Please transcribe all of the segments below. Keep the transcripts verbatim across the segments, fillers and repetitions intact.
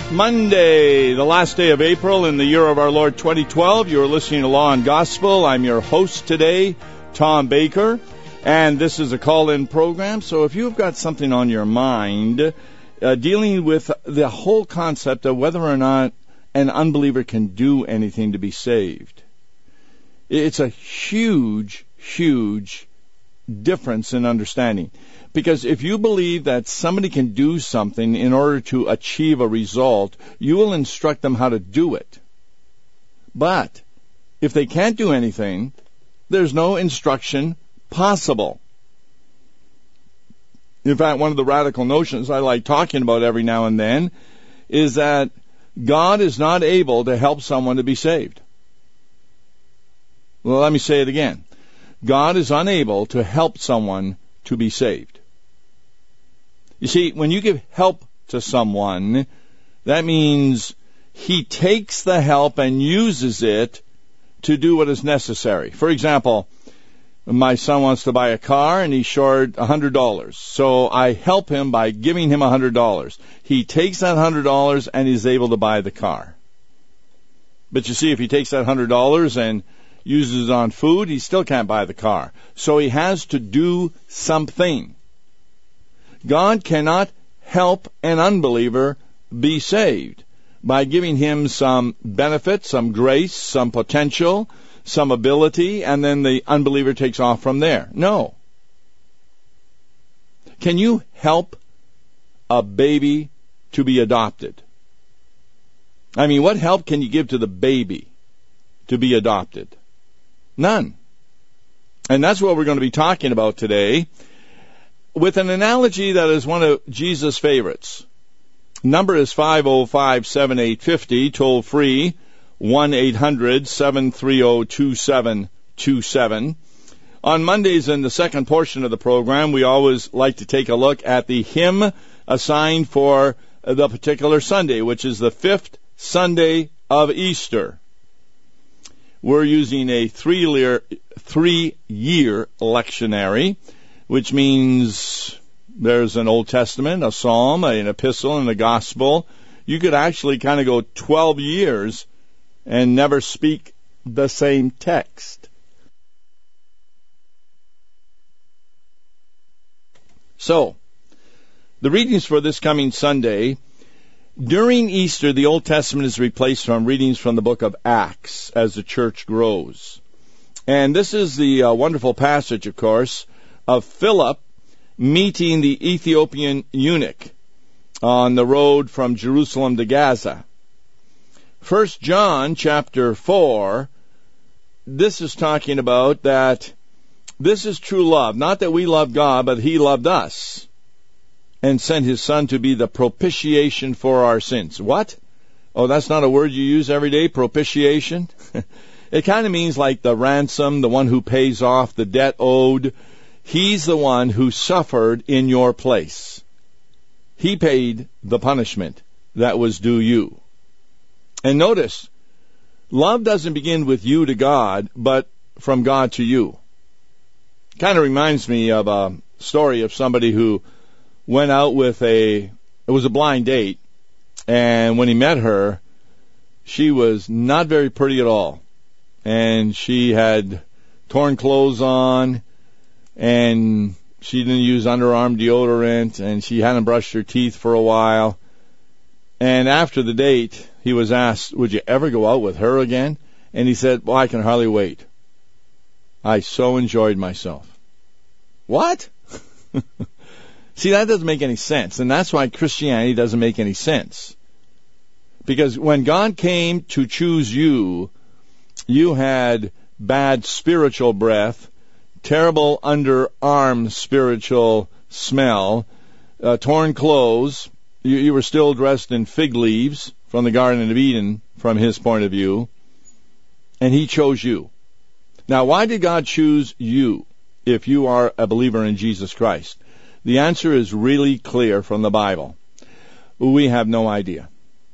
Monday, the last day of April in the year of our Lord twenty twelve. You're listening to Law and Gospel. I'm your host today, Tom Baker, and this is a call-in program. So if you've got something on your mind uh, dealing with the whole concept of whether or not an unbeliever can do anything to be saved, it's a huge, huge difference in understanding. Because if you believe that somebody can do something in order to achieve a result, you will instruct them how to do it. But if they can't do anything, there's no instruction possible. In fact, one of the radical notions I like talking about every now and then is that God is not able to help someone to be saved. Well, let me say it again. God is unable to help someone to be saved. You see, when you give help to someone, that means he takes the help and uses it to do what is necessary. For example, my son wants to buy a car and he's short one hundred dollars. So I help him by giving him one hundred dollars. He takes that one hundred dollars and he's able to buy the car. But you see, if he takes that one hundred dollars and uses it on food, he still can't buy the car. So he has to do something. God cannot help an unbeliever be saved by giving him some benefit, some grace, some potential, some ability, and then the unbeliever takes off from there. No. Can you help a baby to be adopted? I mean, what help can you give to the baby to be adopted? None. And that's what we're going to be talking about today, with an analogy that is one of Jesus' favorites. Number is five oh five, seven eight five oh, toll free, one eight hundred, seven three oh, two seven two seven. On Mondays in the second portion of the program, we always like to take a look at the hymn assigned for the particular Sunday, which is the fifth Sunday of Easter. We're using a three-year, three-year lectionary, which means there's an Old Testament, a Psalm, an Epistle, and a Gospel. You could actually kind of go twelve years and never speak the same text. So, the readings for this coming Sunday. During Easter, the Old Testament is replaced from readings from the book of Acts as the church grows. And this is the uh, wonderful passage, of course, of Philip meeting the Ethiopian eunuch on the road from Jerusalem to Gaza. First John chapter four, this is talking about that this is true love. Not that we love God, but he loved us and sent his Son to be the propitiation for our sins. What? Oh, that's not a word you use every day, propitiation? It kind of means like the ransom, the one who pays off the debt owed. He's the one who suffered in your place. He paid the punishment that was due you. And notice, love doesn't begin with you to God, but from God to you. Kind of reminds me of a story of somebody who went out with a, it was a blind date, and when he met her, she was not very pretty at all. And she had torn clothes on, and she didn't use underarm deodorant, and she hadn't brushed her teeth for a while. And after the date, he was asked, would you ever go out with her again? And he said, well, I can hardly wait. I so enjoyed myself. What? See, that doesn't make any sense, and that's why Christianity doesn't make any sense. Because when God came to choose you, you had bad spiritual breath, terrible underarm spiritual smell, uh, torn clothes. You, you were still dressed in fig leaves from the Garden of Eden, from his point of view, and he chose you. Now, why did God choose you if you are a believer in Jesus Christ? The answer is really clear from the Bible. We have no idea.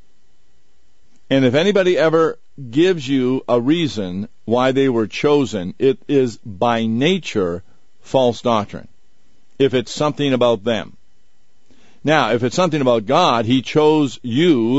And if anybody ever gives you a reason why they were chosen, it is by nature false doctrine, if it's something about them. Now, if it's something about God, he chose you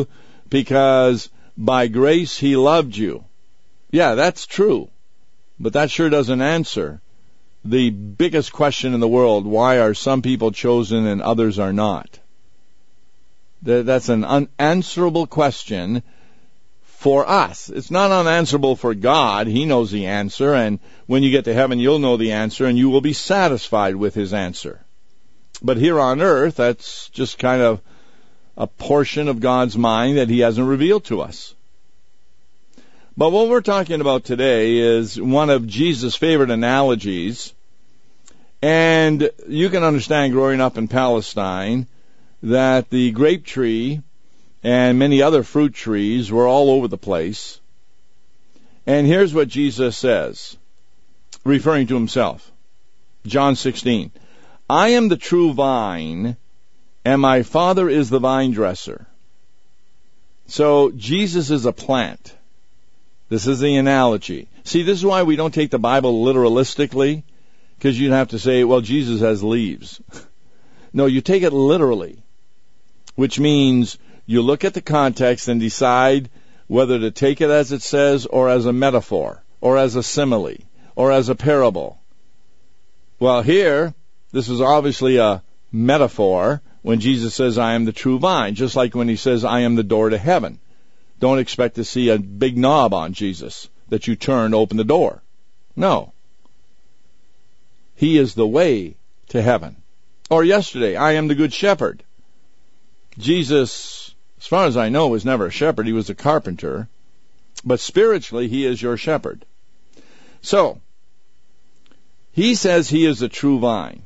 because by grace he loved you. Yeah, that's true. But that sure doesn't answer the biggest question in the world: why are some people chosen and others are not? That's an unanswerable question for us. It's not unanswerable for God. He knows the answer, and when you get to heaven, you'll know the answer, and you will be satisfied with his answer. But here on earth, that's just kind of a portion of God's mind that he hasn't revealed to us. But what we're talking about today is one of Jesus' favorite analogies, and you can understand growing up in Palestine that the grape tree and many other fruit trees were all over the place. And here's what Jesus says, referring to himself. John sixteen, I am the true vine, and my Father is the vine dresser. So Jesus is a plant. This is the analogy. See, this is why we don't take the Bible literalistically, because you'd have to say, well, Jesus has leaves. No, you take it literally, which means you look at the context and decide whether to take it as it says, or as a metaphor, or as a simile, or as a parable. Well, here, this is obviously a metaphor when Jesus says, I am the true vine, just like when he says, I am the door to heaven. Don't expect to see a big knob on Jesus that you turn to open the door. No. He is the way to heaven. Or yesterday, I am the good shepherd. Jesus, as far as I know, was never a shepherd. He was a carpenter. But spiritually, he is your shepherd. So, he says he is the true vine.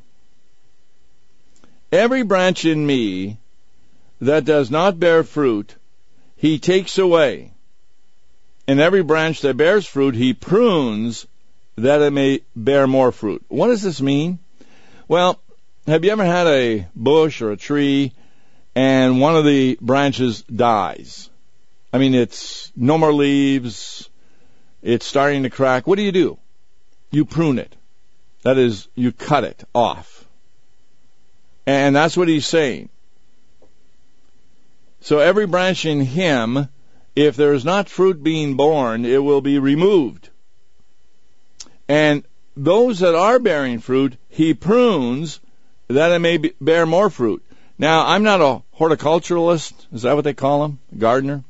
Every branch in me that does not bear fruit, he takes away. And every branch that bears fruit, he prunes that it may bear more fruit. What does this mean? Well, have you ever had a bush or a tree and one of the branches dies? I mean, it's no more leaves, it's starting to crack. What do you do? You prune it. That is, you cut it off. And that's what he's saying. So every branch in him, if there is not fruit being borne, it will be removed. And those that are bearing fruit, he prunes that it may be, bear more fruit. Now, I'm not a horticulturalist. Is that what they call them? A gardener?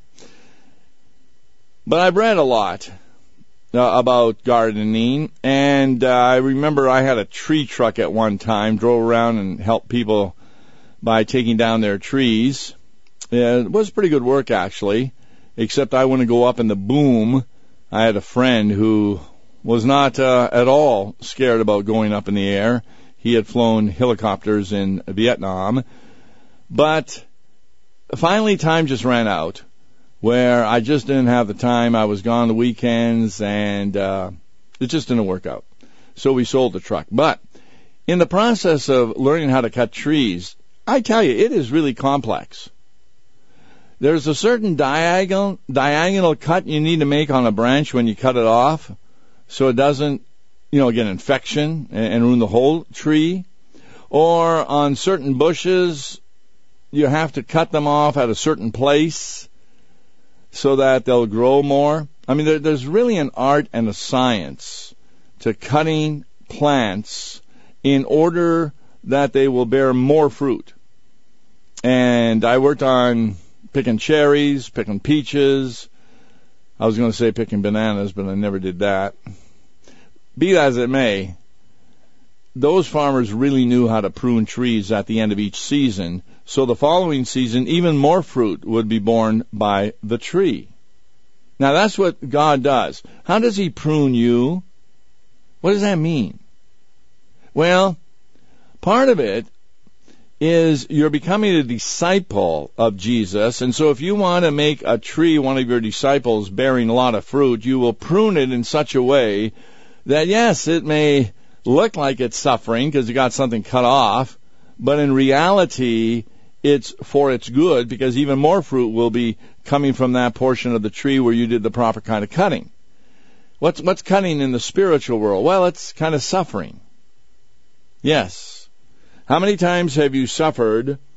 But I've read a lot uh, about gardening, and uh, I remember I had a tree truck at one time, drove around and helped people by taking down their trees. Yeah, it was pretty good work, actually, except I wouldn't go up in the boom. I had a friend who was not uh, at all scared about going up in the air. He had flown helicopters in Vietnam. But finally, time just ran out, where I just didn't have the time. I was gone the weekends, and uh, it just didn't work out. So we sold the truck. But in the process of learning how to cut trees, I tell you, it is really complex. There's a certain diagonal diagonal cut you need to make on a branch when you cut it off, so it doesn't, you know, get an infection and, and ruin the whole tree. Or on certain bushes, you have to cut them off at a certain place so that they'll grow more. I mean, there, there's really an art and a science to cutting plants in order that they will bear more fruit. And I worked on picking cherries, picking peaches. I was going to say picking bananas, but I never did that. Be that as it may, those farmers really knew how to prune trees at the end of each season, so the following season, even more fruit would be borne by the tree. Now, that's what God does. How does he prune you? What does that mean? Well, part of it is you're becoming a disciple of Jesus, and so if you want to make a tree one of your disciples bearing a lot of fruit, you will prune it in such a way that, yes, it may look like it's suffering because you got something cut off, but in reality, it's for its good, because even more fruit will be coming from that portion of the tree where you did the proper kind of cutting. What's, what's cutting in the spiritual world? Well, it's kind of suffering. Yes. How many times have you suffered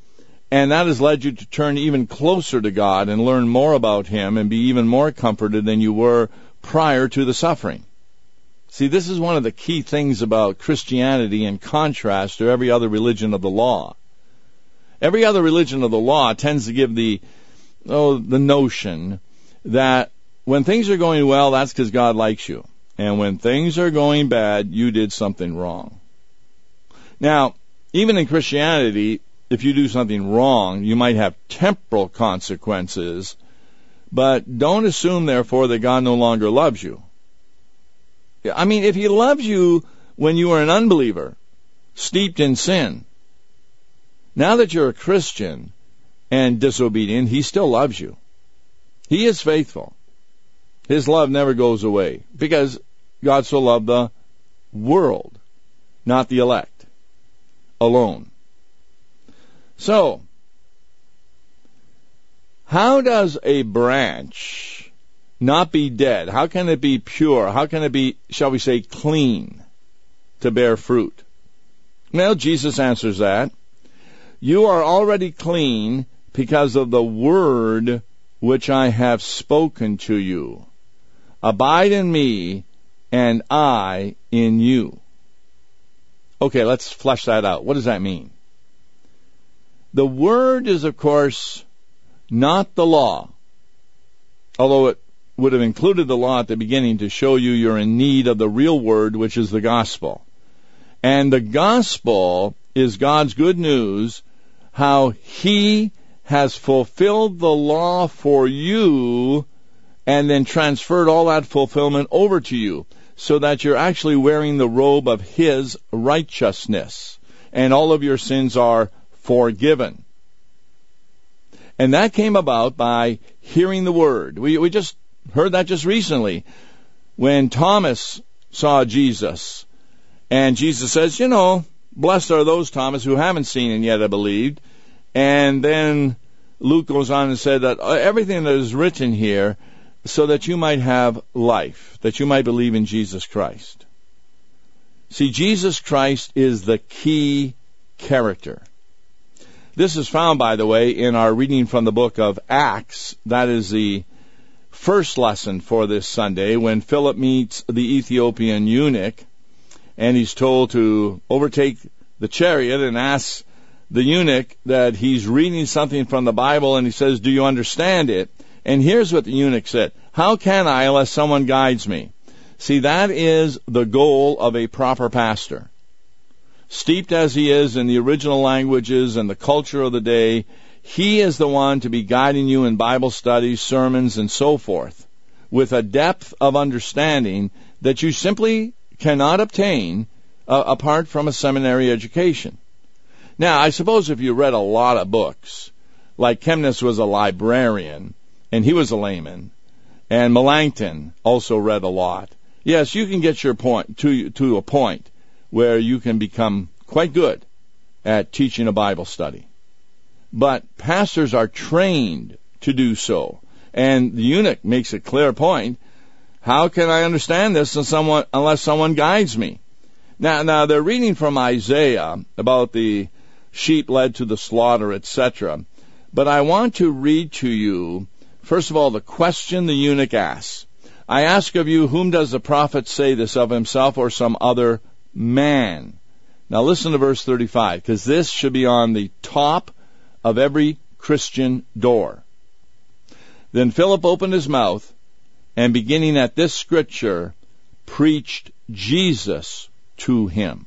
And that has led you to turn even closer to God and learn more about Him and be even more comforted than you were prior to the suffering. See, this is one of the key things about Christianity in contrast to every other religion of the law. Every other religion of the law tends to give the, oh, the notion that when things are going well, that's because God likes you. And when things are going bad, you did something wrong. Now, even in Christianity, if you do something wrong, you might have temporal consequences, but don't assume, therefore, that God no longer loves you. I mean, if He loves you when you were an unbeliever, steeped in sin, now that you're a Christian and disobedient, He still loves you. He is faithful. His love never goes away, because God so loved the world, not the elect alone. So, how does a branch not be dead? How can it be pure? How can it be, shall we say, clean to bear fruit? Well, Jesus answers that. You are already clean because of the word which I have spoken to you. Abide in me, and I in you. Okay, let's flesh that out. What does that mean? The word is, of course, not the law, although it would have included the law at the beginning to show you you're in need of the real word, which is the gospel. And the gospel is God's good news, how He has fulfilled the law for you and then transferred all that fulfillment over to you, so that you're actually wearing the robe of His righteousness, and all of your sins are forgiven. And that came about by hearing the word. We, we just heard that just recently when Thomas saw Jesus. And Jesus says, you know, blessed are those, Thomas, who haven't seen and yet have believed. And then Luke goes on and said that everything that is written here so that you might have life, that you might believe in Jesus Christ. See, Jesus Christ is the key character. This is found, by the way, in our reading from the book of Acts. That is the first lesson for this Sunday, when Philip meets the Ethiopian eunuch, and he's told to overtake the chariot and asks the eunuch that he's reading something from the Bible, and he says, do you understand it? And here's what the eunuch said: how can I unless someone guides me? See, that is the goal of a proper pastor. Steeped as he is in the original languages and the culture of the day, he is the one to be guiding you in Bible studies, sermons, and so forth, with a depth of understanding that you simply cannot obtain uh, apart from a seminary education. Now, I suppose if you read a lot of books, like Chemnitz was a librarian, and he was a layman, and Melanchthon also read a lot, yes, you can get your point to to a point where you can become quite good at teaching a Bible study. But pastors are trained to do so. And the eunuch makes a clear point: how can I understand this unless someone guides me? Now, now they're reading from Isaiah about the sheep led to the slaughter, et cetera. But I want to read to you, first of all, the question the eunuch asks. I ask of you, whom does the prophet say this, of himself or some other man? Now listen to verse thirty-five, because this should be on the top of every Christian door. Then Philip opened his mouth, and beginning at this scripture, preached Jesus to him.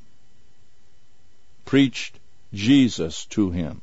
Preached Jesus to him.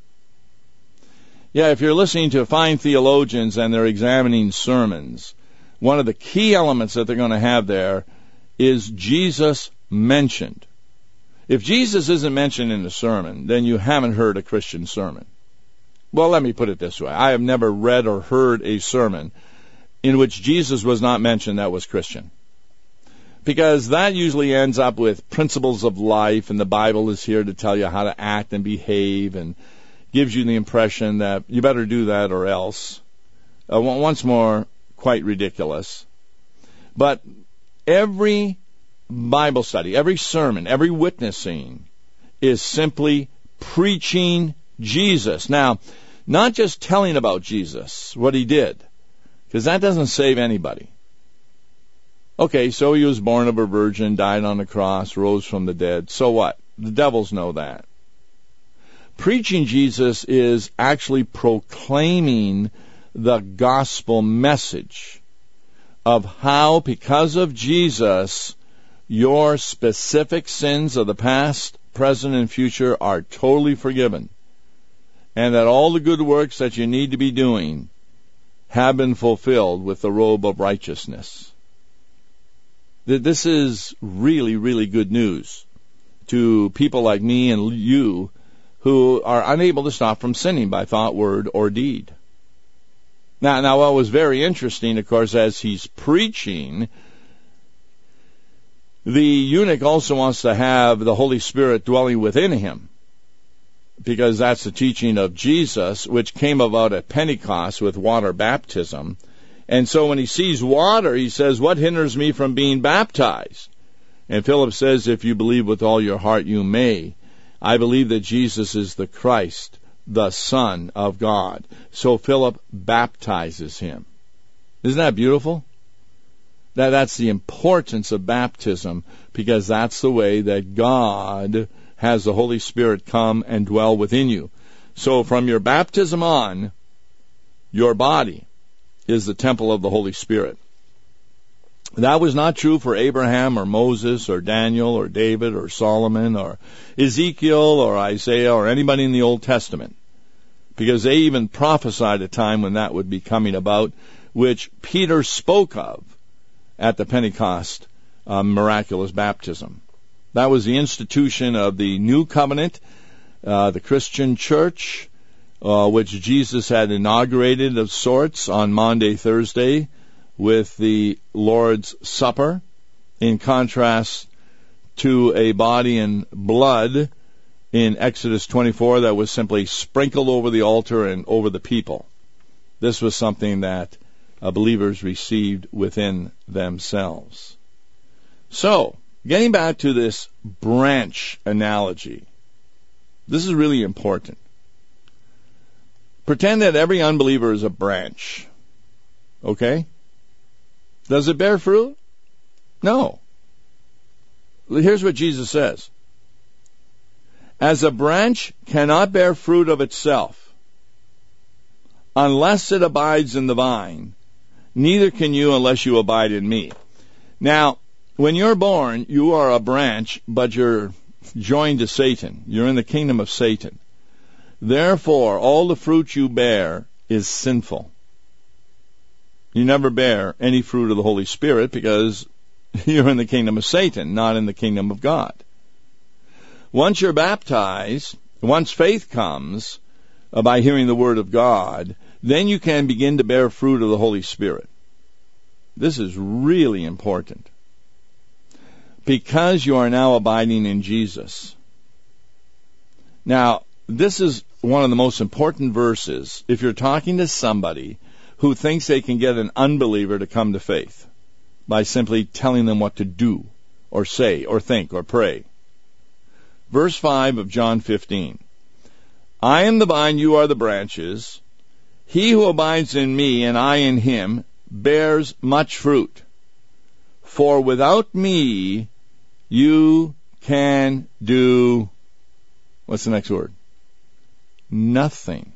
Yeah, if you're listening to fine theologians and they're examining sermons, one of the key elements that they're going to have there is Jesus mentioned. If Jesus isn't mentioned in the sermon, then you haven't heard a Christian sermon. Well, let me put it this way. I have never read or heard a sermon in which Jesus was not mentioned that was Christian. Because that usually ends up with principles of life, and the Bible is here to tell you how to act and behave, and gives you the impression that you better do that or else. Uh, once more, quite ridiculous. But every Bible study, every sermon, every witnessing is simply preaching Jesus. Now, not just telling about Jesus, what he did, because that doesn't save anybody. Okay, so he was born of a virgin, died on the cross, rose from the dead. So what? The devils know that. Preaching Jesus is actually proclaiming the gospel message of how, because of Jesus, your specific sins of the past, present, and future are totally forgiven, and that all the good works that you need to be doing have been fulfilled with the robe of righteousness. This is really, really good news to people like me and you who are unable to stop from sinning by thought, word, or deed. Now, now, what was very interesting, of course, as he's preaching, the eunuch also wants to have the Holy Spirit dwelling within him, because that's the teaching of Jesus, which came about at Pentecost with water baptism. And so when he sees water, he says, what hinders me from being baptized? And Philip says, if you believe with all your heart, you may. I believe that Jesus is the Christ, the Son of God. So Philip baptizes him. Isn't that beautiful? That, that's the importance of baptism, because that's the way that God has the Holy Spirit come and dwell within you. So from your baptism on, your body is the temple of the Holy Spirit. That was not true for Abraham or Moses or Daniel or David or Solomon or Ezekiel or Isaiah or anybody in the Old Testament, because they even prophesied a time when that would be coming about, which Peter spoke of at the Pentecost uh, miraculous baptism. That was the institution of the new covenant, uh, the Christian church, uh, which Jesus had inaugurated of sorts on Maundy, Thursday, with the Lord's Supper, in contrast to a body and blood in Exodus twenty-four that was simply sprinkled over the altar and over the people. This was something that uh, believers received within themselves. So, getting back to this branch analogy, this is really important. Pretend that every unbeliever is a branch. Okay? Does it bear fruit? No. Here's what Jesus says. As a branch cannot bear fruit of itself unless it abides in the vine, neither can you unless you abide in me. Now, when you're born, you are a branch, but you're joined to Satan. You're in the kingdom of Satan. Therefore, all the fruit you bear is sinful. You never bear any fruit of the Holy Spirit because you're in the kingdom of Satan, not in the kingdom of God. Once you're baptized, once faith comes uh, by hearing the Word of God, then you can begin to bear fruit of the Holy Spirit. This is really important, because you are now abiding in Jesus. Now, this is one of the most important verses if you're talking to somebody who thinks they can get an unbeliever to come to faith by simply telling them what to do or say or think or pray. Verse five of John fifteen. I am the vine, you are the branches. He who abides in me and I in him bears much fruit. For without me you can do, what's the next word? Nothing.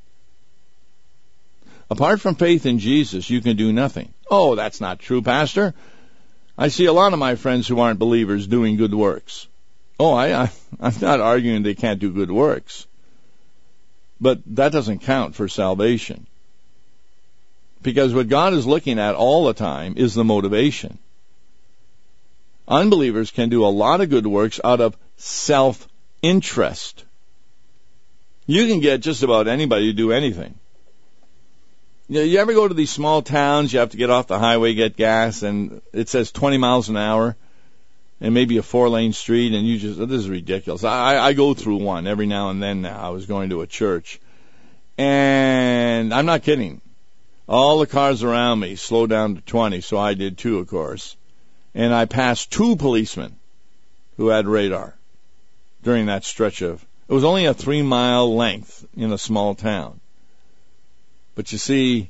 Apart from faith in Jesus, you can do nothing. Oh, that's not true, Pastor. I see a lot of my friends who aren't believers doing good works. Oh, I, I, I'm not arguing they can't do good works. But that doesn't count for salvation. Because what God is looking at all the time is the motivation. Unbelievers can do a lot of good works out of self-interest. You can get just about anybody to do anything. You know, you ever go to these small towns, you have to get off the highway, get gas, and it says twenty miles an hour, and maybe a four-lane street, and you just, oh, this is ridiculous. I, I go through one every now and then now. I was going to a church, and I'm not kidding. All the cars around me slowed down to twenty, so I did too, of course. And I passed two policemen who had radar during that stretch of, It was only a three-mile length in a small town. But you see,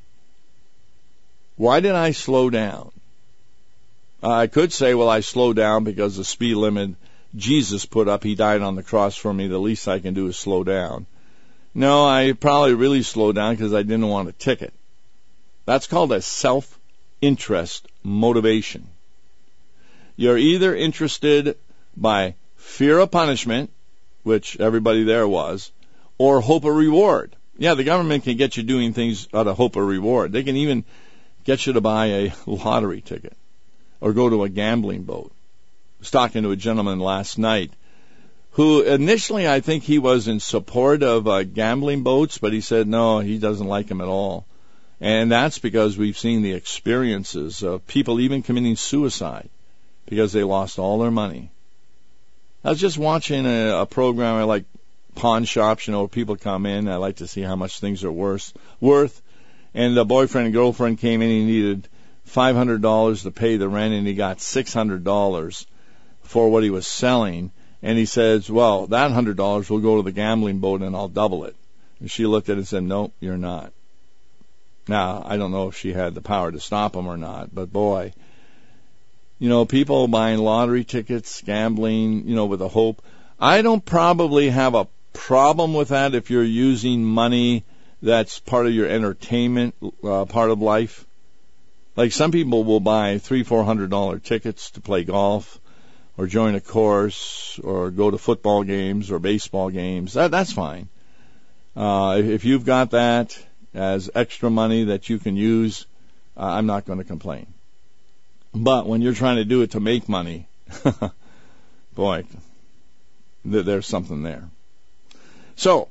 why did I slow down? I could say, well, I slowed down because the speed limit Jesus put up, he died on the cross for me, the least I can do is slow down. No, I probably really slowed down because I didn't want a ticket. That's called a self-interest motivation. You're either interested by fear of punishment, which everybody there was, or hope of reward. Yeah, the government can get you doing things out of hope of reward. They can even get you to buy a lottery ticket or go to a gambling boat. I was talking to a gentleman last night who initially I think he was in support of uh, gambling boats, but he said no, he doesn't like them at all. And that's because we've seen the experiences of people even committing suicide because they lost all their money. I was just watching a, a program, I like pawn shops, you know, where people come in. I like to see how much things are worth. worth. And the boyfriend and girlfriend came in, he needed five hundred dollars to pay the rent, and he got six hundred dollars for what he was selling. And he says, well, that one hundred dollars will go to the gambling boat and I'll double it. And she looked at it and said, nope, you're not. Now, I don't know if she had the power to stop him or not, but boy, you know, people buying lottery tickets, gambling, you know, with a hope. I don't probably have a problem with that if you're using money that's part of your entertainment uh, part of life. Like some people will buy three, four hundred dollar tickets to play golf, or join a course, or go to football games or baseball games. That that's fine. Uh, if you've got that as extra money that you can use, uh, I'm not going to complain. But when you're trying to do it to make money, boy, th- there's something there. So,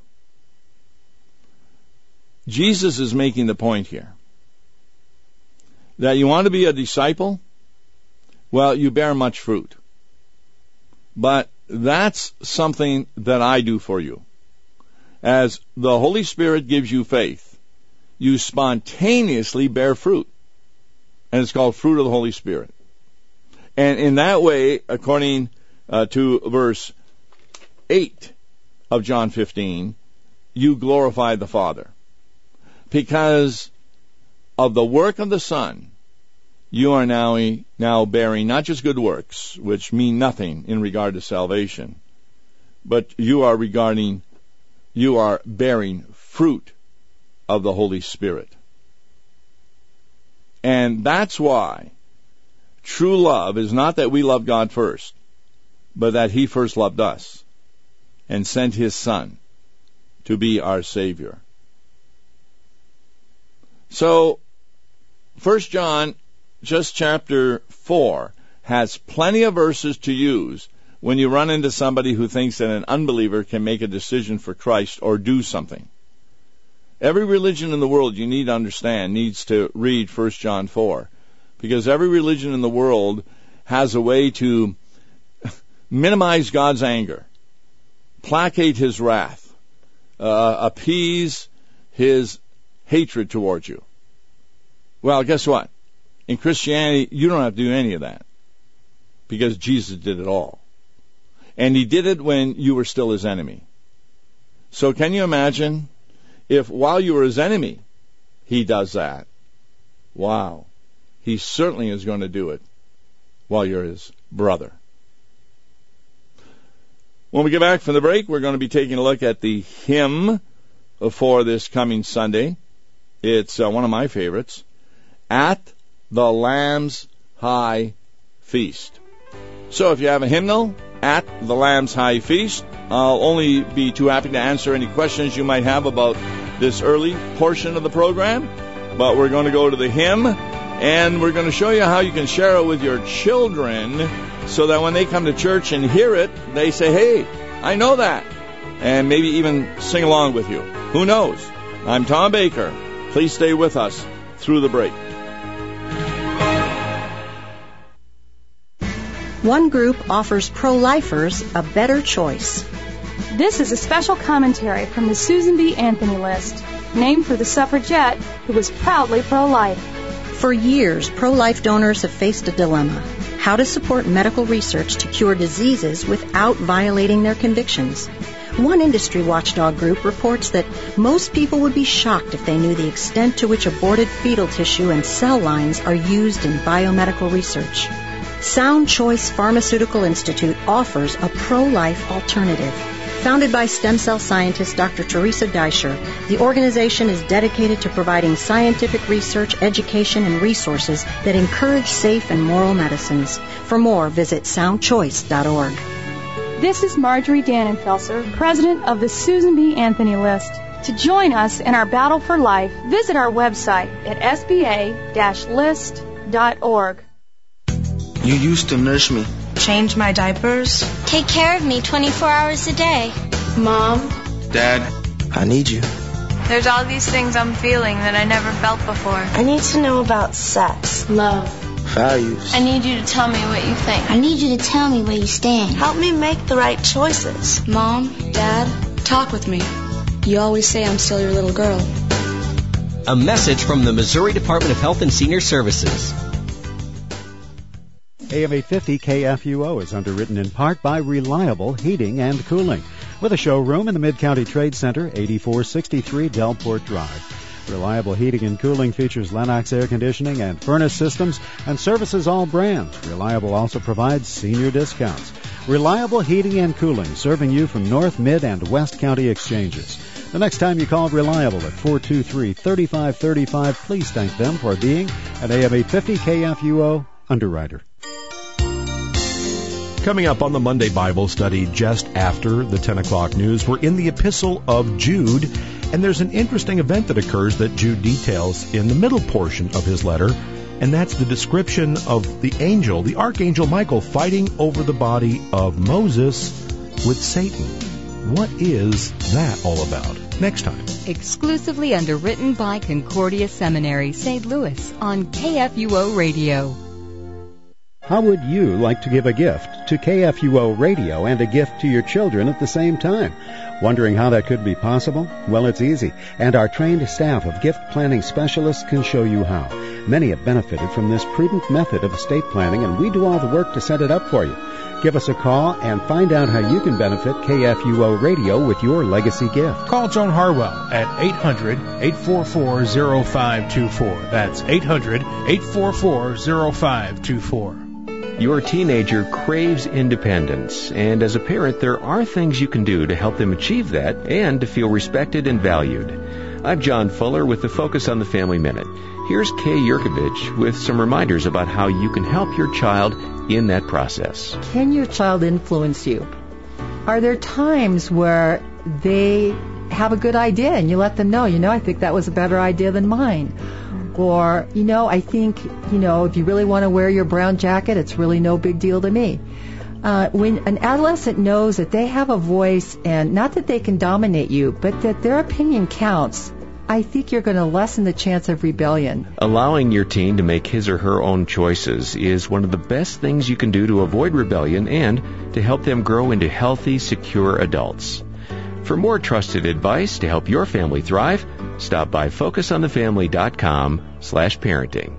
Jesus is making the point here that you want to be a disciple, well, you bear much fruit. But that's something that I do for you. As the Holy Spirit gives you faith, you spontaneously bear fruit. And it's called fruit of the Holy Spirit. And in that way, according uh, to verse eight of John fifteen, you glorify the Father. Because of the work of the Son, you are now, now bearing not just good works, which mean nothing in regard to salvation, but you are regarding, you are bearing fruit of the Holy Spirit. And that's why true love is not that we love God first, but that He first loved us and sent His Son to be our Savior. So, First John, just chapter four, has plenty of verses to use when you run into somebody who thinks that an unbeliever can make a decision for Christ or do something. Every religion in the world, you need to understand, needs to read First John four. Because every religion in the world has a way to minimize God's anger, placate His wrath, uh, appease His hatred towards you. Well, guess what? In Christianity, you don't have to do any of that. Because Jesus did it all. And He did it when you were still His enemy. So can you imagine if while you were His enemy, He does that? Wow. He certainly is going to do it while you're His brother. When we get back from the break, we're going to be taking a look at the hymn for this coming Sunday. It's uh, one of my favorites. At the Lamb's High Feast. So if you have a hymnal, At the Lamb's High Feast, I'll only be too happy to answer any questions you might have about this early portion of the program. But we're going to go to the hymn, and we're going to show you how you can share it with your children so that when they come to church and hear it, they say, hey, I know that. And maybe even sing along with you. Who knows? I'm Tom Baker. Please stay with us through the break. One group offers pro-lifers a better choice. This is a special commentary from the Susan B. Anthony list, named for the suffragette who was proudly pro-life. For years, pro-life donors have faced a dilemma: how to support medical research to cure diseases without violating their convictions. One industry watchdog group reports that most people would be shocked if they knew the extent to which aborted fetal tissue and cell lines are used in biomedical research. Sound Choice Pharmaceutical Institute offers a pro-life alternative. Founded by stem cell scientist Doctor Teresa Deischer, the organization is dedicated to providing scientific research, education, and resources that encourage safe and moral medicines. For more, visit sound choice dot org. This is Marjorie Dannenfelser, president of the Susan B. Anthony List. To join us in our battle for life, visit our website at s b a dash list dot org. You used to nurse me, change my diapers, take care of me twenty-four hours a day. Mom, Dad, I need you. There's all these things I'm feeling that I never felt before. I need to know about sex, love, values. I need you to tell me what you think. I need you to tell me where you stand. Help me make the right choices. Mom, Dad, talk with me. You always say I'm still your little girl. A message from the Missouri Department of Health and Senior Services. A M eight fifty K F U O is underwritten in part by Reliable Heating and Cooling, with a showroom in the Mid-County Trade Center, eighty-four sixty-three Delport Drive. Reliable Heating and Cooling features Lennox air conditioning and furnace systems and services all brands. Reliable also provides senior discounts. Reliable Heating and Cooling, serving you from North, Mid, and West County exchanges. The next time you call Reliable at four two three, three five three five, please thank them for being an A M eight fifty K F U O underwriter. Coming up on the Monday Bible study just after the ten o'clock news, we're in the Epistle of Jude, and there's an interesting event that occurs that Jude details in the middle portion of his letter, and that's the description of the angel, the archangel Michael, fighting over the body of Moses with Satan. What is that all about? Next time. Exclusively underwritten by Concordia Seminary, Saint Louis, on K F U O Radio. How would you like to give a gift to K F U O Radio and a gift to your children at the same time? Wondering how that could be possible? Well, it's easy, and our trained staff of gift planning specialists can show you how. Many have benefited from this prudent method of estate planning, and we do all the work to set it up for you. Give us a call and find out how you can benefit K F U O Radio with your legacy gift. Call Joan Harwell at eight hundred, eight four four, zero five two four. That's eight hundred, eight four four, zero five two four. Your teenager craves independence, and as a parent, there are things you can do to help them achieve that and to feel respected and valued. I'm John Fuller with the Focus on the Family Minute. Here's Kay Yurkovich with some reminders about how you can help your child in that process. Can your child influence you? Are there times where they have a good idea and you let them know, you know, I think that was a better idea than mine? Or, you know, I think, you know, if you really want to wear your brown jacket, it's really no big deal to me. Uh, when an adolescent knows that they have a voice, and not that they can dominate you, but that their opinion counts, I think you're going to lessen the chance of rebellion. Allowing your teen to make his or her own choices is one of the best things you can do to avoid rebellion and to help them grow into healthy, secure adults. For more trusted advice to help your family thrive, stop by focus on the family dot com slash parenting.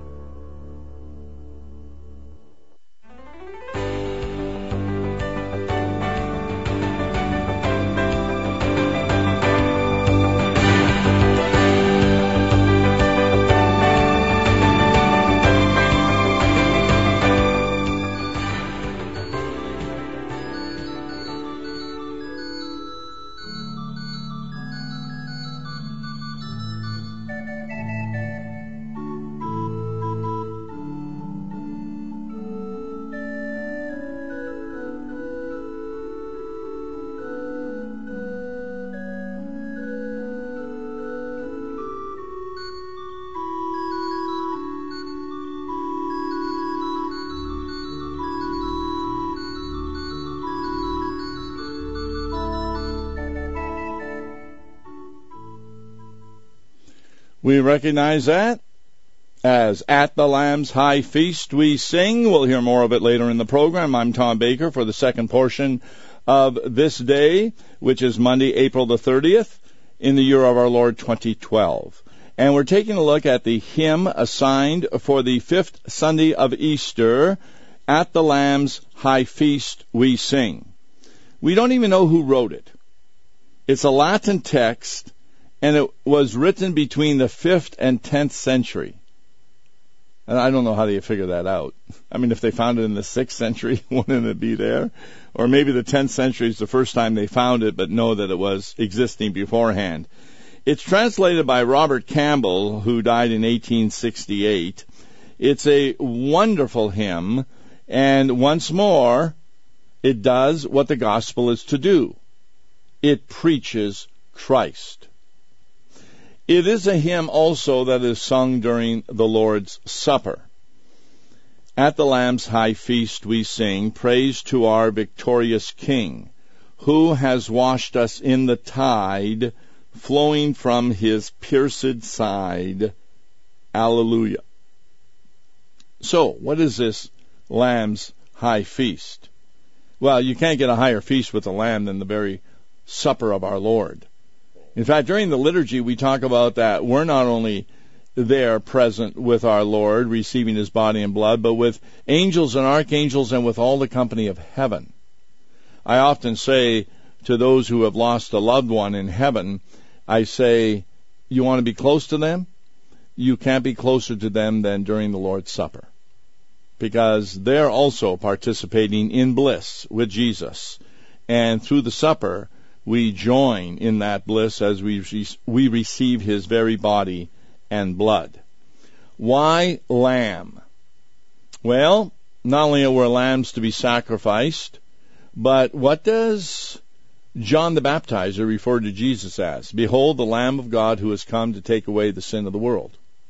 We recognize that as At the Lamb's High Feast We Sing. We'll hear more of it later in the program. I'm Tom Baker for the second portion of this day, which is Monday, April the thirtieth, in the year of our Lord twenty twelve. And we're taking a look at the hymn assigned for the fifth Sunday of Easter, At the Lamb's High Feast We Sing. We don't even know who wrote it. It's a Latin text, and it was written between the fifth and tenth century. And I don't know how they figure that out. I mean, if they found it in the sixth century, wouldn't it be there? Or maybe the tenth century is the first time they found it, but know that it was existing beforehand. It's translated by Robert Campbell, who died in eighteen sixty-eight. It's a wonderful hymn, and once more, it does what the gospel is to do. It preaches Christ. It is a hymn also that is sung during the Lord's Supper. At the Lamb's high feast we sing, praise to our victorious King, who has washed us in the tide flowing from his pierced side. Alleluia. So, what is this Lamb's high feast? Well, you can't get a higher feast with the Lamb than the very supper of our Lord. In fact, during the liturgy, we talk about that we're not only there present with our Lord, receiving his body and blood, but with angels and archangels and with all the company of heaven. I often say to those who have lost a loved one in heaven, I say, you want to be close to them? You can't be closer to them than during the Lord's Supper, because they're also participating in bliss with Jesus. And through the supper, we join in that bliss as we we receive his very body and blood. Why lamb? Well, not only were lambs to be sacrificed, but what does John the Baptizer refer to Jesus as? Behold, the Lamb of God who has come to take away the sin of the world.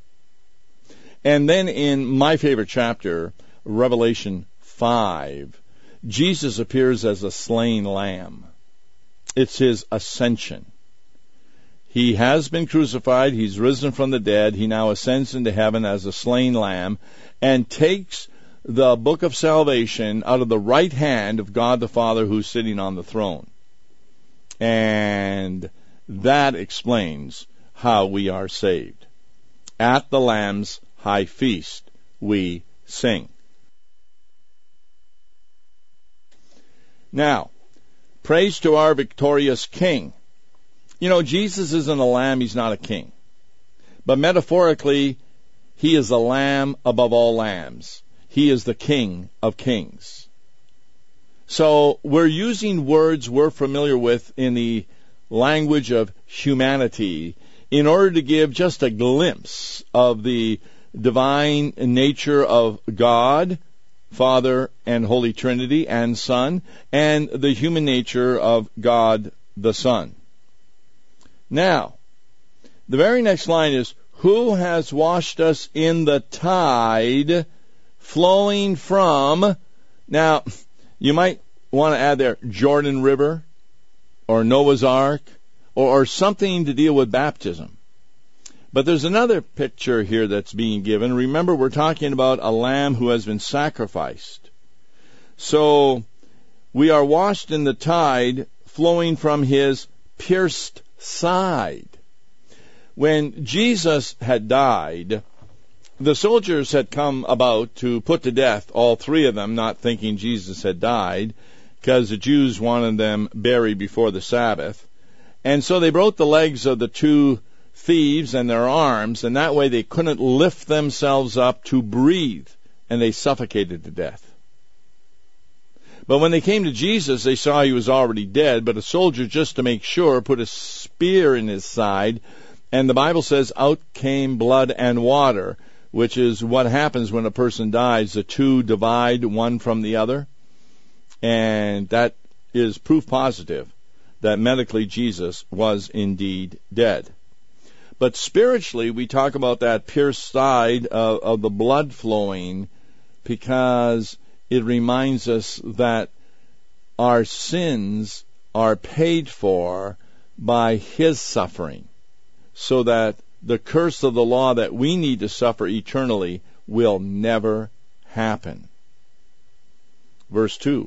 And then in my favorite chapter, Revelation five, Jesus appears as a slain lamb. It's his ascension. He has been crucified. He's risen from the dead. He now ascends into heaven as a slain lamb and takes the book of salvation out of the right hand of God the Father who's sitting on the throne. And that explains how we are saved. At the Lamb's high feast, we sing. Now, praise to our victorious King. You know, Jesus isn't a lamb, he's not a king. But metaphorically, he is a lamb above all lambs. He is the King of kings. So we're using words we're familiar with in the language of humanity in order to give just a glimpse of the divine nature of God, Father and Holy Trinity and Son, and the human nature of God the Son. Now, the very next line is, who has washed us in the tide flowing from, now, you might want to add there, Jordan River, or Noah's Ark, or, or something to deal with baptism. But there's another picture here that's being given. Remember, we're talking about a lamb who has been sacrificed. So, we are washed in the tide flowing from his pierced side. When Jesus had died, the soldiers had come about to put to death all three of them, not thinking Jesus had died, because the Jews wanted them buried before the Sabbath. And so they broke the legs of the two thieves and their arms, and that way they couldn't lift themselves up to breathe, and they suffocated to death. But when they came to Jesus, they saw he was already dead, but a soldier, just to make sure, put a spear in his side, and the Bible says, out came blood and water, which is what happens when a person dies. The two divide one from the other, and that is proof positive that medically Jesus was indeed dead. But spiritually, we talk about that pierced side of, of the blood flowing, because it reminds us that our sins are paid for by his suffering, so that the curse of the law that we need to suffer eternally will never happen. Verse two.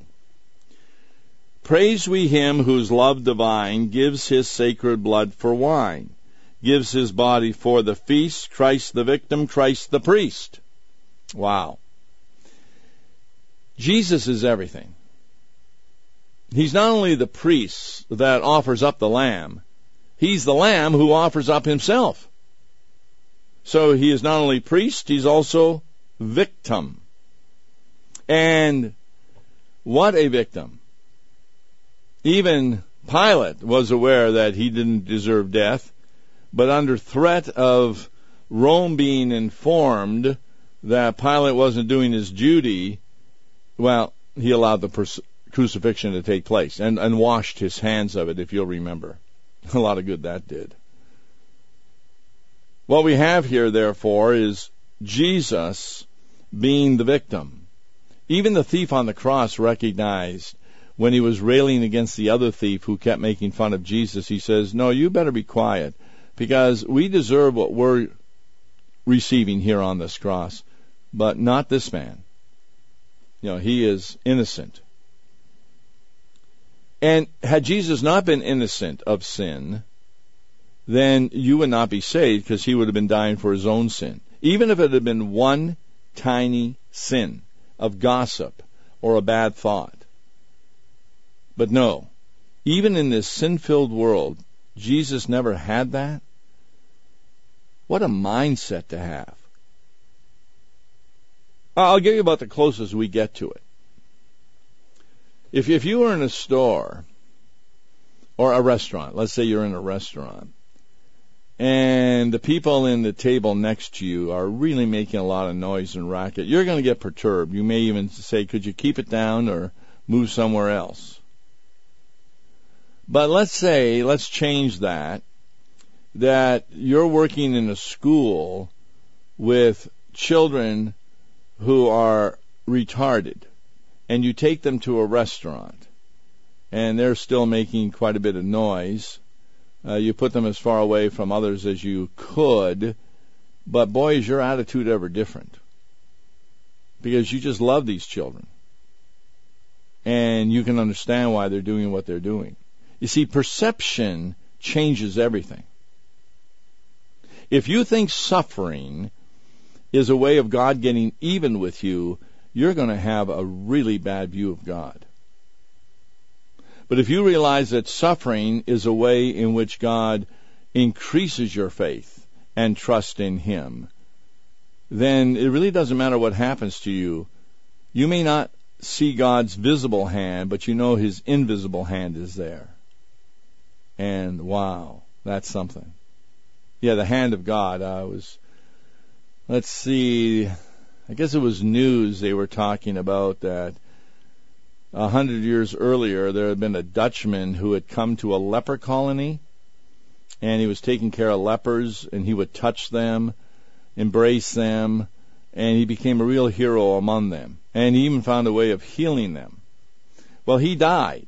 Praise we him whose love divine gives his sacred blood for wine, gives his body for the feast, Christ the victim, Christ the priest. Wow. Jesus is everything. he's not only the priest that offers up the lamb, he's the lamb who offers up himself. So he is not only priest, he's also victim. And what a victim. Even Pilate was aware that he didn't deserve death, but under threat of Rome being informed that Pilate wasn't doing his duty, well, he allowed the pers- crucifixion to take place and, and washed his hands of it, if you'll remember. A lot of good that did. What we have here, therefore, is Jesus being the victim. Even the thief on the cross recognized when he was railing against the other thief who kept making fun of Jesus, he says, no, you better be quiet, because we deserve what we're receiving here on this cross, but not this man. You know, he is innocent. And had Jesus not been innocent of sin, then you would not be saved, because he would have been dying for his own sin. Even if it had been one tiny sin of gossip or a bad thought. But no, even in this sin-filled world, Jesus never had that. What a mindset to have. I'll give you about the closest we get to it. If, if you were in a store or a restaurant, let's say you're in a restaurant, and the people in the table next to you are really making a lot of noise and racket, you're going to get perturbed. You may even say, could you keep it down or move somewhere else? But let's say, let's change that, that you're working in a school with children who are retarded, and you take them to a restaurant, and they're still making quite a bit of noise. Uh, you put them as far away from others as you could, but boy, is your attitude ever different. Because you just love these children. And you can understand why they're doing what they're doing. You see, perception changes everything. If you think suffering is a way of God getting even with you, you're going to have a really bad view of God. But if you realize that suffering is a way in which God increases your faith and trust in Him, then it really doesn't matter what happens to you. You may not see God's visible hand, but you know His invisible hand is there. And wow, that's something. Yeah, the hand of God. I was, let's see, I guess it was news they were talking about that a hundred years earlier there had been a Dutchman who had come to a leper colony, and he was taking care of lepers, and he would touch them, embrace them, and he became a real hero among them. And he even found a way of healing them. Well, he died.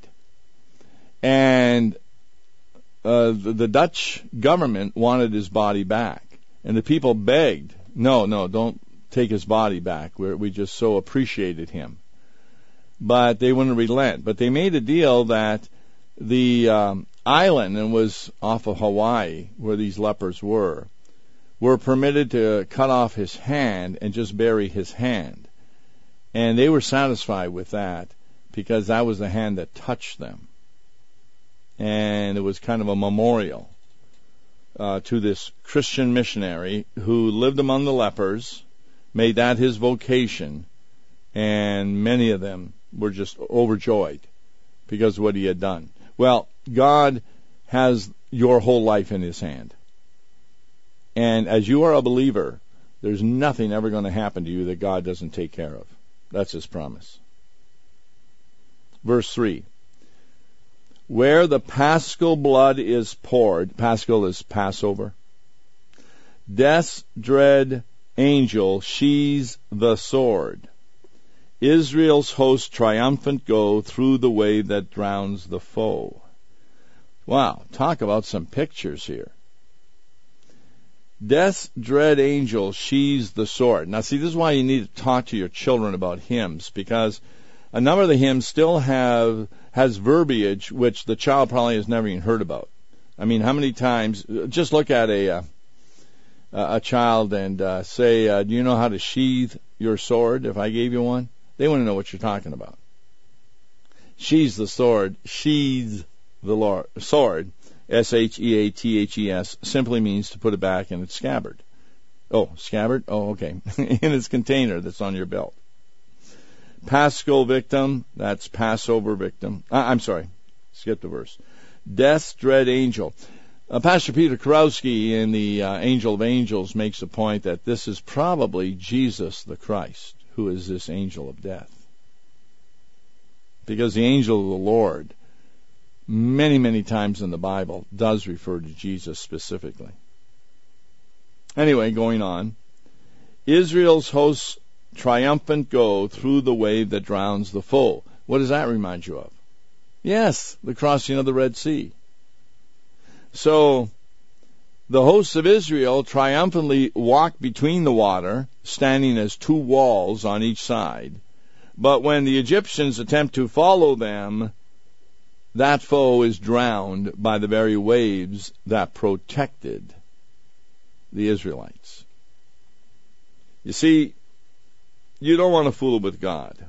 And uh, the, the Dutch government wanted his body back. And the people begged, no, no, don't take his body back. We're, we just so appreciated him. But they wouldn't relent. But they made a deal that the um, island, and was off of Hawaii, where these lepers were, were permitted to cut off his hand and just bury his hand. And they were satisfied with that because that was the hand that touched them. And it was kind of a memorial uh, to this Christian missionary who lived among the lepers, made that his vocation, and many of them were just overjoyed because of what he had done. Well, God has your whole life in His hand. And as you are a believer, there's nothing ever going to happen to you that God doesn't take care of. That's His promise. Verse three. Where the paschal blood is poured, paschal is Passover, death's dread angel sheathes the sword. Israel's host triumphant go through the way that drowns the foe. Wow, talk about some pictures here. Death's dread angel sheathes the sword. Now see, this is why you need to talk to your children about hymns, because a number of the hymns still have has verbiage which the child probably has never even heard about. I mean, how many times, just look at a uh, a child and uh, say, uh, do you know how to sheathe your sword if I gave you one? They want to know what you're talking about. sheathes the sword, sheathes the Lord, sword, S H E A T H E S, simply means to put it back in its scabbard. Oh, scabbard? Oh, okay. In its container that's on your belt. Paschal victim, that's Passover victim. Uh, I'm sorry, skip the verse. Death's dread angel. Uh, Pastor Peter Kurowski in the uh, Angel of Angels makes a point that this is probably Jesus the Christ, who is this angel of death. Because the angel of the Lord, many, many times in the Bible, does refer to Jesus specifically. Anyway, going on. Israel's hosts triumphant go through the wave that drowns the foe. What does that remind you of? Yes, the crossing of the Red Sea. So, the hosts of Israel triumphantly walk between the water, standing as two walls on each side. But when the Egyptians attempt to follow them, that foe is drowned by the very waves that protected the Israelites. You see, you don't want to fool with God,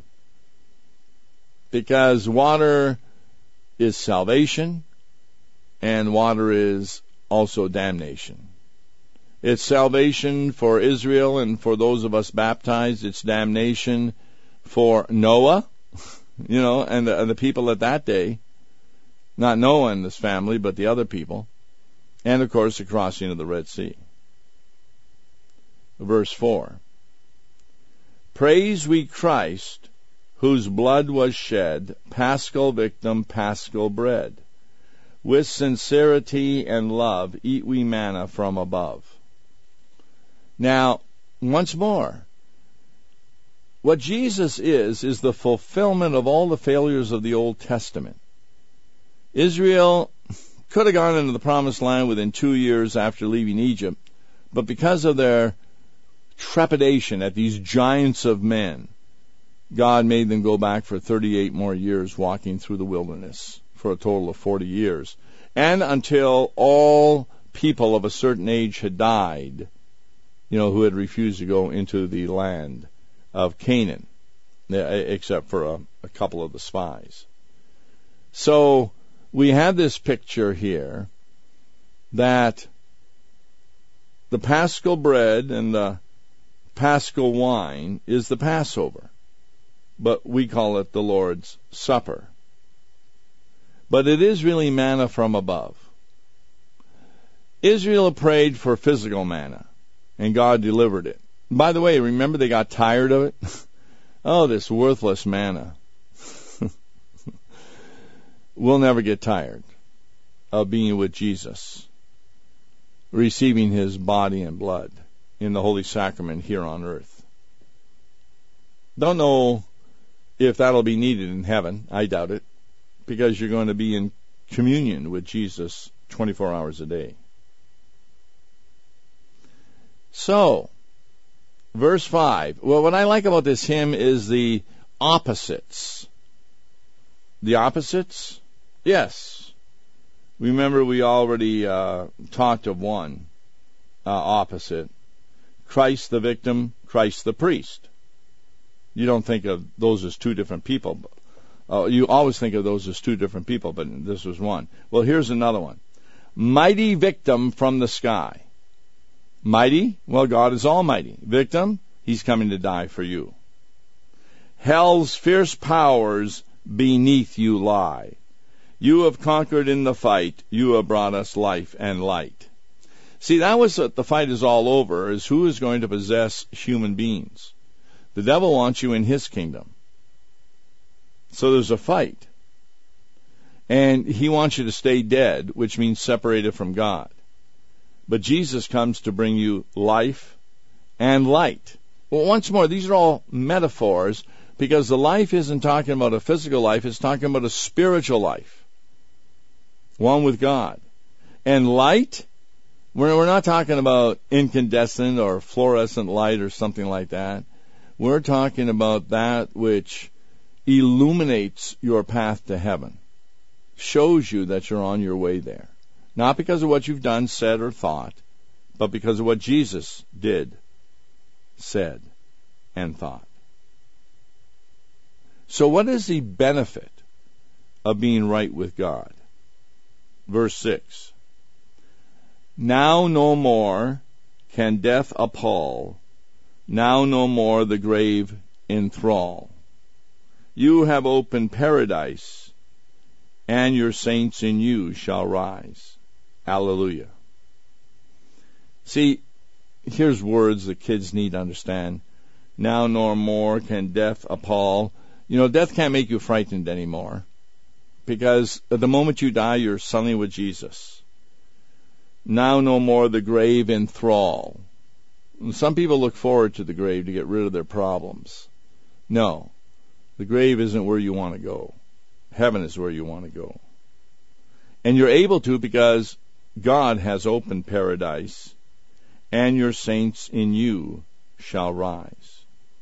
because water is salvation and water is also damnation. It's salvation for Israel and for those of us baptized. It's damnation for Noah, you know, and the, and the people at that day. Not Noah and his family, but the other people. And, of course, the crossing of the Red Sea. Verse four. Praise we Christ, whose blood was shed, paschal victim, paschal bread. With sincerity and love eat we manna from above. Now, once more, what Jesus is, is the fulfillment of all the failures of the Old Testament. Israel could have gone into the Promised Land within two years after leaving Egypt, but because of their trepidation at these giants of men, God made them go back for thirty-eight more years walking through the wilderness, for a total of forty years. And until all people of a certain age had died, you know, who had refused to go into the land of Canaan, except for a, a couple of the spies. So, we have this picture here that the paschal bread and the paschal wine is the Passover, but we call it the Lord's Supper. But it is really manna from above. Israel prayed for physical manna, and God delivered it. By the way, remember they got tired of it? Oh, this worthless manna. We'll never get tired of being with Jesus, receiving His body and blood in the Holy Sacrament here on earth. Don't know if that'll be needed in heaven. I doubt it, because you're going to be in communion with Jesus twenty-four hours a day. So, verse five. Well, what I like about this hymn is the opposites. The opposites? Yes. Remember, we already uh, talked of one uh, opposite. Christ the victim, Christ the priest. You don't think of those as two different people. Uh, you always think of those as two different people, but this was one. Well, here's another one. Mighty victim from the sky. Mighty? Well, God is almighty. Victim? He's coming to die for you. Hell's fierce powers beneath you lie. You have conquered in the fight. You have brought us life and light. See, that was what the fight is all over, is who is going to possess human beings. The devil wants you in his kingdom. So there's a fight. And he wants you to stay dead, which means separated from God. But Jesus comes to bring you life and light. Well, once more, these are all metaphors, because the life isn't talking about a physical life, it's talking about a spiritual life. One with God. And light, we're, we're not talking about incandescent or fluorescent light or something like that. We're talking about that which illuminates your path to heaven, shows you that you're on your way there. Not because of what you've done, said, or thought, but because of what Jesus did, said, and thought. So what is the benefit of being right with God. Verse six. Now no more can death appall, now no more the grave enthrall. You have opened paradise, and your saints in you shall rise. Hallelujah. See, here's words that kids need to understand. Now no more can death appall. You know, death can't make you frightened anymore, because at the moment you die, you're suddenly with Jesus. Now no more the grave enthrall. Some people look forward to the grave to get rid of their problems. No, the grave isn't where you want to go. Heaven is where you want to go. And you're able to because God has opened paradise, and your saints in you shall rise.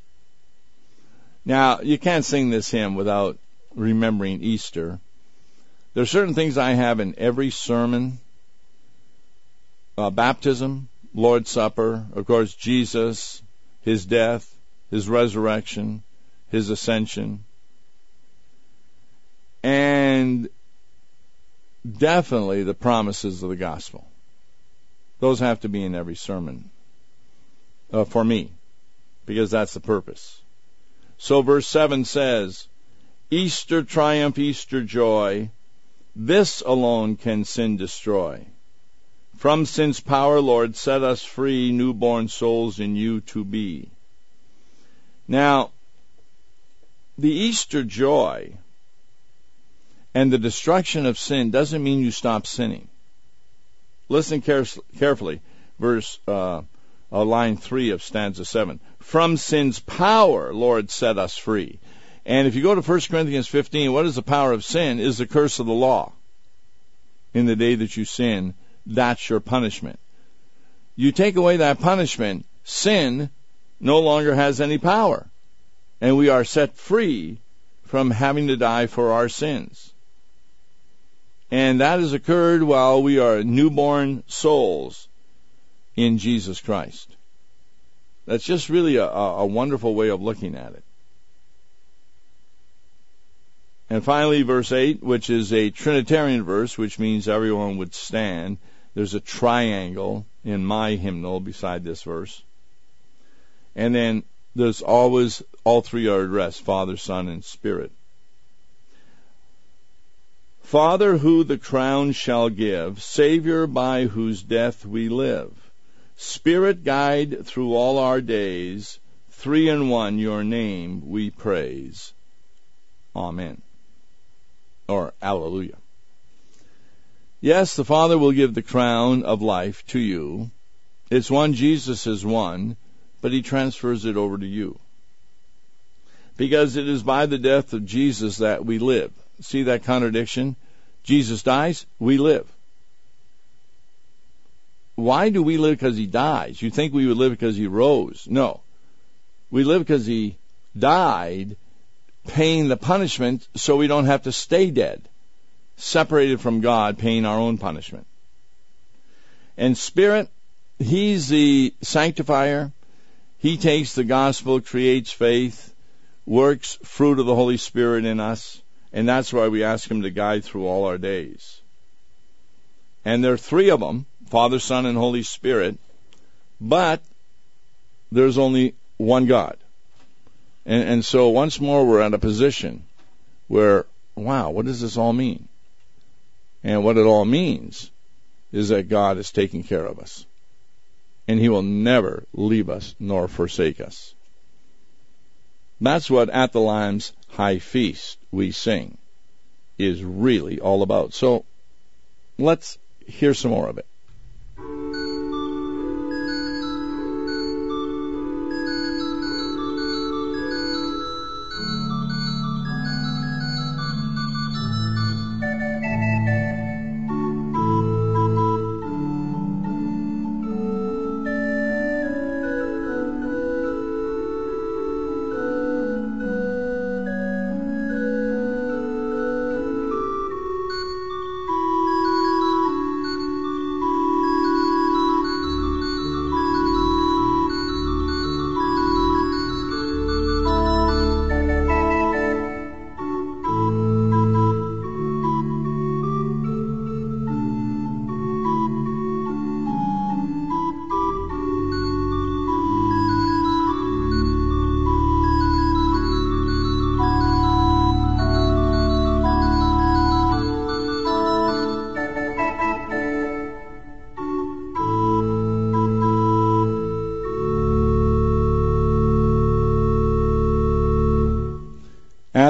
Now, you can't sing this hymn without remembering Easter. There are certain things I have in every sermon. Uh, baptism, Lord's Supper, of course, Jesus, His death, His resurrection, His ascension. And definitely the promises of the gospel. Those have to be in every sermon uh, for me, because that's the purpose. So verse seven says, Easter triumph, Easter joy, this alone can sin destroy. From sin's power, Lord, set us free, newborn souls in you to be. Now, the Easter joy and the destruction of sin doesn't mean you stop sinning. Listen care- carefully, verse uh, uh, line three of stanza seven. From sin's power, Lord, set us free. And if you go to First Corinthians fifteen, what is the power of sin? Is the curse of the law. In the day that you sin, that's your punishment. You take away that punishment, sin no longer has any power. And we are set free from having to die for our sins. And that has occurred while we are newborn souls in Jesus Christ. That's just really a, a wonderful way of looking at it. And finally, verse eight, which is a Trinitarian verse, which means everyone would stand. There's a triangle in my hymnal beside this verse. And then there's always, all three are addressed, Father, Son, and Spirit. Father, who the crown shall give, Savior, by whose death we live, Spirit, guide through all our days, three in one your name we praise. Amen. Or Alleluia. Yes, the Father will give the crown of life to you. It's one Jesus has won, but He transfers it over to you. Because it is by the death of Jesus that we live. See that contradiction? Jesus dies, we live. Why do we live because He dies? You think we would live because He rose. No. We live because He died, paying the punishment so we don't have to stay dead, separated from God, paying our own punishment. And Spirit, He's the sanctifier. He takes the gospel, creates faith, works fruit of the Holy Spirit in us, and that's why we ask Him to guide through all our days. And there are three of them, Father, Son, and Holy Spirit, but there's only one God. And, and so once more we're at a position where, wow, what does this all mean? And what it all means is that God is taking care of us. And He will never leave us nor forsake us. That's what At the Lamb's High Feast we sing is really all about. So let's hear some more of it.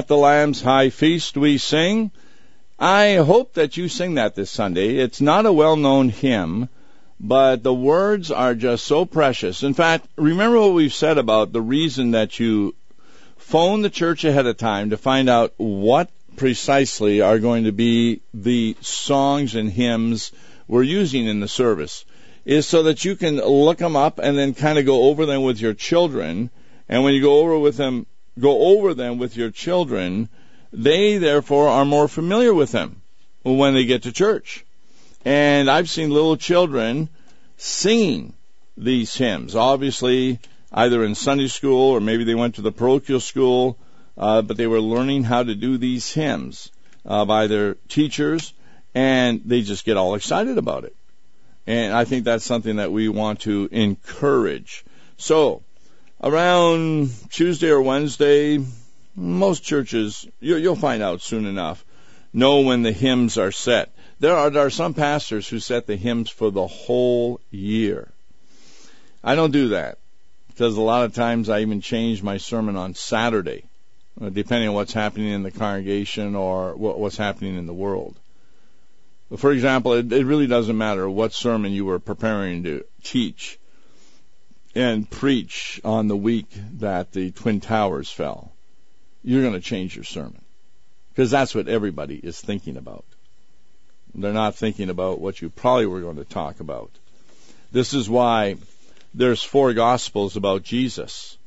At the Lamb's High Feast we sing. I hope that you sing that this Sunday. It's not a well-known hymn, but the words are just so precious. In fact, remember what we've said about the reason that you phone the church ahead of time to find out what precisely are going to be the songs and hymns we're using in the service, is so that you can look them up and then kind of go over them with your children. And when you go over with them, go over them with your children, they therefore are more familiar with them when they get to church. And I've seen little children singing these hymns, obviously either in Sunday school or maybe they went to the parochial school, uh, but they were learning how to do these hymns uh, by their teachers, and they just get all excited about it. And I think that's something that we want to encourage. So, around Tuesday or Wednesday, most churches, you, you'll find out soon enough, know when the hymns are set. There are, there are some pastors who set the hymns for the whole year. I don't do that, because a lot of times I even change my sermon on Saturday, depending on what's happening in the congregation or what, what's happening in the world. For example, it, it really doesn't matter what sermon you were preparing to teach and preach on the week that the Twin Towers fell. You're going to change your sermon, because that's what everybody is thinking about. They're not thinking about what you probably were going to talk about. This is why there's four Gospels about Jesus.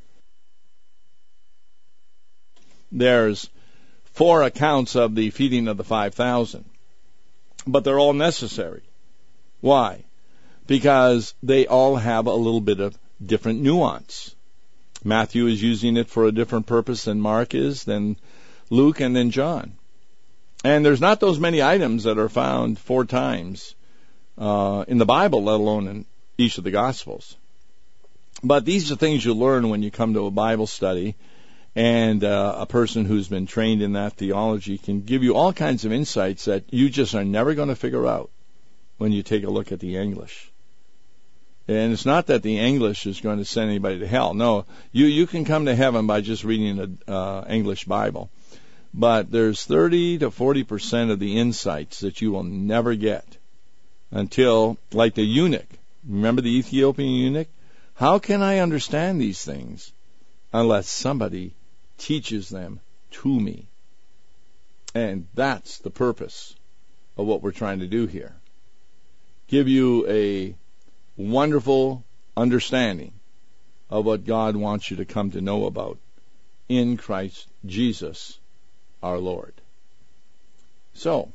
There's four accounts of the feeding of the five thousand. But they're all necessary. Why? Because they all have a little bit of different nuance. Matthew is using it for a different purpose than Mark is, than Luke, and then John. And there's not those many items that are found four times uh, in the Bible, let alone in each of the Gospels. But these are things you learn when you come to a Bible study, and uh, a person who's been trained in that theology can give you all kinds of insights that you just are never going to figure out when you take a look at the English. And it's not that the English is going to send anybody to hell. No, you, you can come to heaven by just reading an uh, English Bible. But there's thirty to forty percent of the insights that you will never get until, like the eunuch. Remember the Ethiopian eunuch? How can I understand these things unless somebody teaches them to me? And that's the purpose of what we're trying to do here. Give you a wonderful understanding of what God wants you to come to know about in Christ Jesus our Lord. So,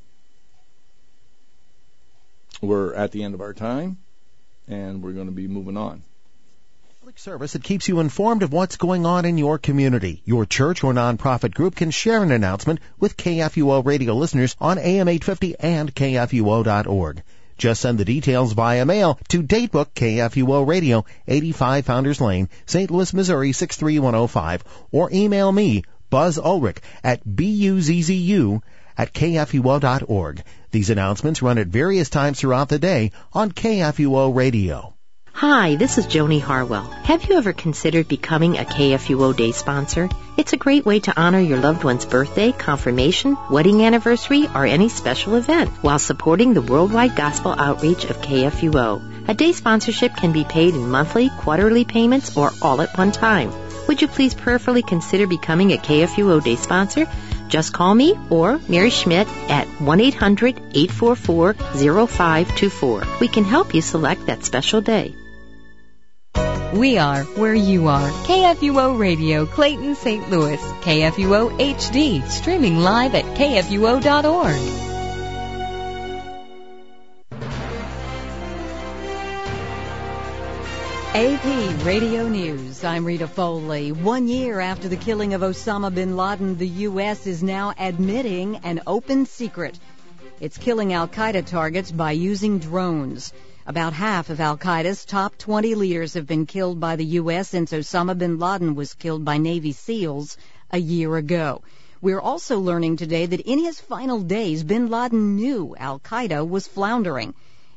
we're at the end of our time, and we're going to be moving on. Public service that keeps you informed of what's going on in your community. Your church or nonprofit group can share an announcement with K F U O radio listeners on A M eight fifty and K F U O dot org. Just send the details via mail to Datebook K F U O Radio, eighty-five Founders Lane, Saint Louis, Missouri six three one oh five, or email me, Buzz Ulrich, at B U Z Z U at K F U O dot org. These announcements run at various times throughout the day on K F U O Radio. Hi, this is Joni Harwell. Have you ever considered becoming a K F U O Day sponsor? It's a great way to honor your loved one's birthday, confirmation, wedding anniversary, or any special event while supporting the worldwide gospel outreach of K F U O. A day sponsorship can be paid in monthly, quarterly payments, or all at one time. Would you please prayerfully consider becoming a K F U O Day sponsor? Just call me or Mary Schmidt at one eight hundred eight four four oh five two four. We can help you select that special day. We are where you are. K F U O Radio, Clayton, Saint Louis. K F U O H D, streaming live at K F U O dot org. A P Radio News. I'm Rita Foley. One year after the killing of Osama bin Laden, the U S is now admitting an open secret. It's killing al-Qaeda targets by using drones. About half of al-Qaeda's top twenty leaders have been killed by the U S since Osama bin Laden was killed by Navy SEALs a year ago. We're also learning today that in his final days, bin Laden knew al-Qaeda was floundering.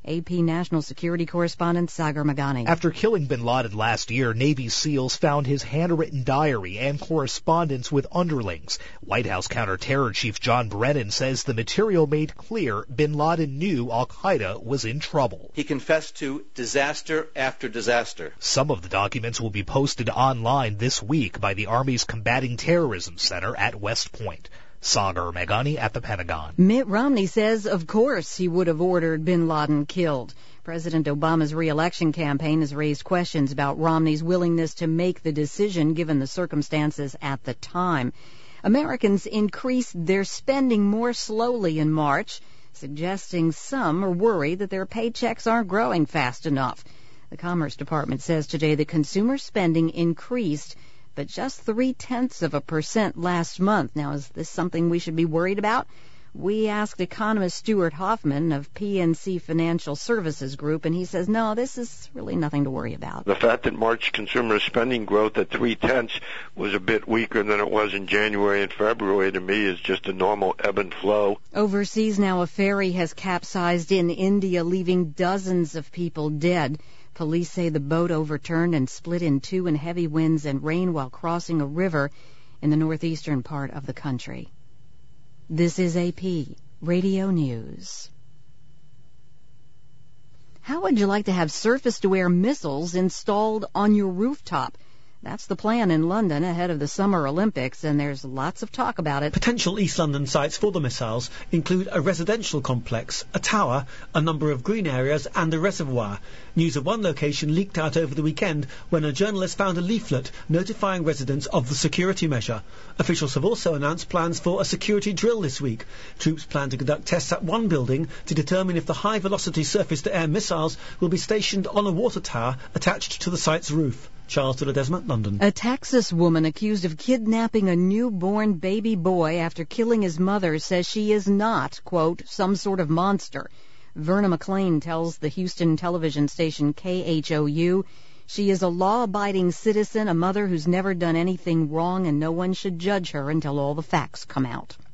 A P National Security Correspondent Sagar Magani. After killing bin Laden last year, Navy SEALs found his handwritten diary and correspondence with underlings. White House counter-terror chief John Brennan says the material made clear bin Laden knew al-Qaeda was in trouble. He confessed to disaster after disaster. Some of the documents will be posted online this week by the Army's Combating Terrorism Center at West Point. Sagar Magani at the Pentagon. Mitt Romney says, of course, he would have ordered bin Laden killed. President Obama's re-election campaign has raised questions about Romney's willingness to make the decision given the circumstances at the time. Americans increased their spending more slowly in March, suggesting some are worried that their paychecks aren't growing fast enough. The Commerce Department says today that consumer spending increased but just three-tenths of a percent last month. Now, is this something we should be worried about? We asked economist Stuart Hoffman of P N C Financial Services Group, and he says, no, this is really nothing to worry about. The fact that March consumer spending growth at three-tenths was a bit weaker than it was in January and February, to me, is just a normal ebb and flow. Overseas now, a ferry has capsized in India, leaving dozens of people dead. Police say the boat overturned and split in two in heavy winds and rain while crossing a river in the northeastern part of the country. This is A P Radio News. How would you like to have surface-to-air missiles installed on your rooftop? That's the plan in London ahead of the Summer Olympics, and there's lots of talk about it. Potential East London sites for the missiles include a residential complex, a tower, a number of green areas, and a reservoir. News of one location leaked out over the weekend when a journalist found a leaflet notifying residents of the security measure. Officials have also announced plans for a security drill this week. Troops plan to conduct tests at one building to determine if the high-velocity surface-to-air missiles will be stationed on a water tower attached to the site's roof. Charles de Ledesma, London. A Texas woman accused of kidnapping a newborn baby boy after killing his mother says she is not, quote, some sort of monster. Verna McLean tells the Houston television station K H O U she is a law-abiding citizen, a mother who's never done anything wrong, and no one should judge her until all the facts come out.